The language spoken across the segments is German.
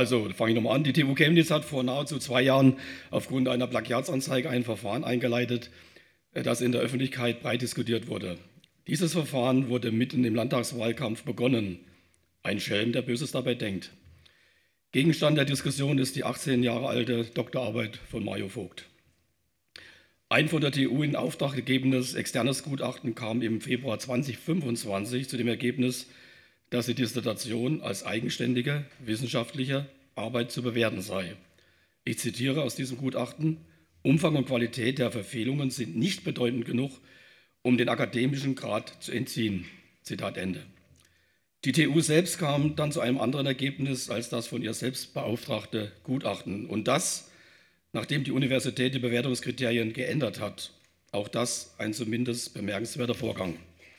Also fange ich nochmal an. Die TU Chemnitz hat vor nahezu 2 Jahren aufgrund einer Plagiatsanzeige ein Verfahren eingeleitet, das in der Öffentlichkeit breit diskutiert wurde. Dieses Verfahren wurde mitten im Landtagswahlkampf begonnen. Ein Schelm, der Böses dabei denkt. Gegenstand der Diskussion ist die 18 Jahre alte Doktorarbeit von Mario Vogt. Ein von der TU in Auftrag gegebenes externes Gutachten kam im Februar 2025 zu dem Ergebnis, dass die Dissertation als eigenständige wissenschaftliche Arbeit zu bewerten sei. Ich zitiere aus diesem Gutachten: Umfang und Qualität der Verfehlungen sind nicht bedeutend genug, um den akademischen Grad zu entziehen. Zitat Ende. Die TU selbst kam dann zu einem anderen Ergebnis als das von ihr selbst beauftragte Gutachten. Und das, nachdem die Universität die Bewertungskriterien geändert hat. Auch das ein zumindest bemerkenswerter Vorgang.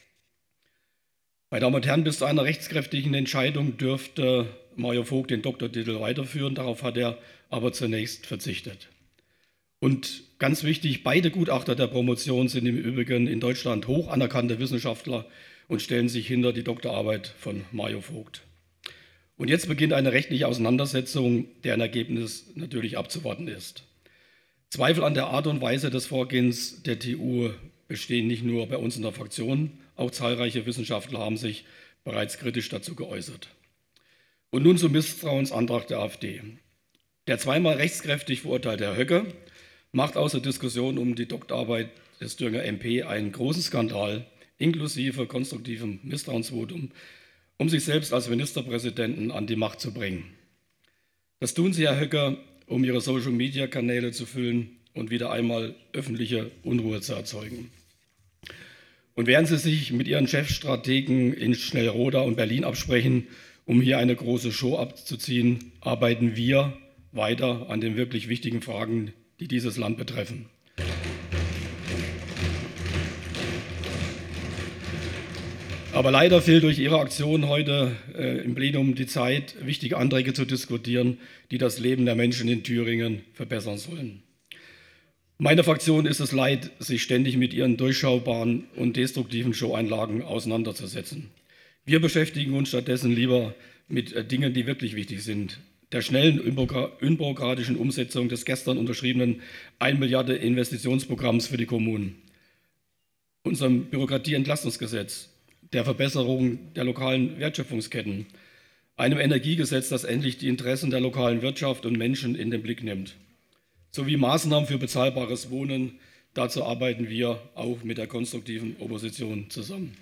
Meine Damen und Herren, bis zu einer rechtskräftigen Entscheidung dürfte Mario Vogt den Doktortitel weiterführen. Darauf hat er aber zunächst verzichtet. Und ganz wichtig, beide Gutachter der Promotion sind im Übrigen in Deutschland hoch anerkannte Wissenschaftler und stellen sich hinter die Doktorarbeit von Mario Vogt. Und jetzt beginnt eine rechtliche Auseinandersetzung, deren Ergebnis natürlich abzuwarten ist. Zweifel an der Art und Weise des Vorgehens der TU bestehen nicht nur bei uns in der Fraktion, auch zahlreiche Wissenschaftler haben sich bereits kritisch dazu geäußert. Und nun zum Misstrauensantrag der AfD. Der zweimal rechtskräftig verurteilte Herr Höcke macht aus der Diskussion um die Doktorarbeit des Thüringer MP einen großen Skandal, inklusive konstruktivem Misstrauensvotum, um sich selbst als Ministerpräsidenten an die Macht zu bringen. Das tun Sie, Herr Höcke, um Ihre Social-Media-Kanäle zu füllen und wieder einmal öffentliche Unruhe zu erzeugen. Und während Sie sich mit Ihren Chefstrategen in Schnellroda und Berlin absprechen, um hier eine große Show abzuziehen, arbeiten wir weiter an den wirklich wichtigen Fragen, die dieses Land betreffen. Aber leider fehlt durch Ihre Aktion heute im Plenum die Zeit, wichtige Anträge zu diskutieren, die das Leben der Menschen in Thüringen verbessern sollen. Meine Fraktion ist es leid, sich ständig mit ihren durchschaubaren und destruktiven Showeinlagen auseinanderzusetzen. Wir beschäftigen uns stattdessen lieber mit Dingen, die wirklich wichtig sind. Der schnellen, unbürokratischen Umsetzung des gestern unterschriebenen 1 Milliarde Investitionsprogramms für die Kommunen, unserem Bürokratieentlastungsgesetz, der Verbesserung der lokalen Wertschöpfungsketten, einem Energiegesetz, das endlich die Interessen der lokalen Wirtschaft und Menschen in den Blick nimmt, sowie Maßnahmen für bezahlbares Wohnen. Dazu arbeiten wir auch mit der konstruktiven Opposition zusammen.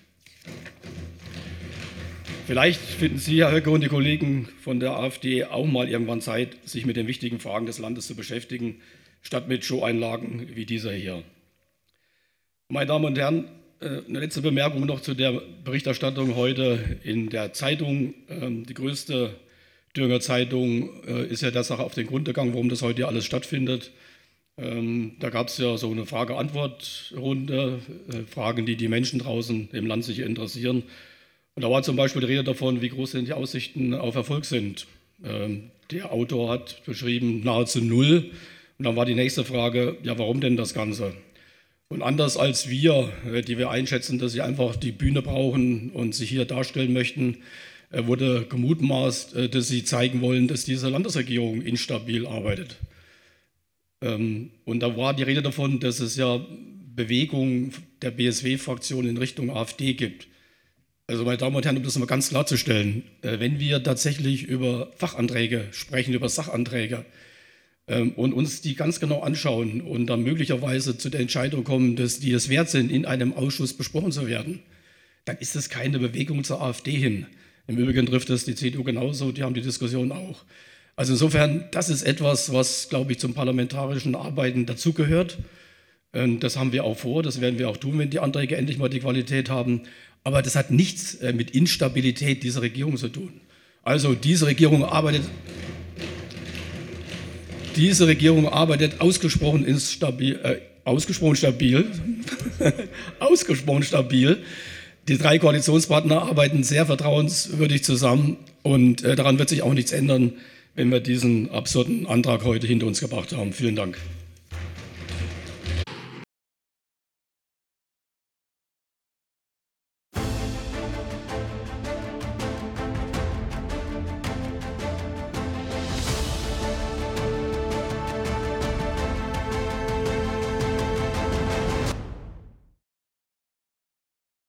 Vielleicht finden Sie, Herr Höcke, und die Kollegen von der AfD auch mal irgendwann Zeit, sich mit den wichtigen Fragen des Landes zu beschäftigen, statt mit Showeinlagen wie dieser hier. Meine Damen und Herren, eine letzte Bemerkung noch zu der Berichterstattung heute in der Zeitung. Die größte Thüringer Zeitung ist ja der Sache auf den Grund gegangen, warum das heute hier alles stattfindet. Da gab es ja so eine Frage-Antwort-Runde, Fragen, die die Menschen draußen im Land sich interessieren. Und da war zum Beispiel die Rede davon, wie groß denn die Aussichten auf Erfolg sind. Der Autor hat beschrieben, nahezu 0. Und dann war die nächste Frage, ja, warum denn das Ganze? Und anders als wir, die wir einschätzen, dass sie einfach die Bühne brauchen und sich hier darstellen möchten, wurde gemutmaßt, dass sie zeigen wollen, dass diese Landesregierung instabil arbeitet. Und da war die Rede davon, dass es ja Bewegungen der BSW-Fraktion in Richtung AfD gibt. Also meine Damen und Herren, um das mal ganz klarzustellen, wenn wir tatsächlich über Fachanträge sprechen, über Sachanträge und uns die ganz genau anschauen und dann möglicherweise zu der Entscheidung kommen, dass die es wert sind, in einem Ausschuss besprochen zu werden, dann ist das keine Bewegung zur AfD hin. Im Übrigen trifft es die CDU genauso, die haben die Diskussion auch. Also insofern, das ist etwas, was, glaube ich, zum parlamentarischen Arbeiten dazugehört. Das haben wir auch vor, das werden wir auch tun, wenn die Anträge endlich mal die Qualität haben. Aber das hat nichts mit Instabilität dieser Regierung zu tun. Also diese Regierung arbeitet ausgesprochen stabil. Ausgesprochen stabil. Die 3 Koalitionspartner arbeiten sehr vertrauenswürdig zusammen und daran wird sich auch nichts ändern, wenn wir diesen absurden Antrag heute hinter uns gebracht haben. Vielen Dank.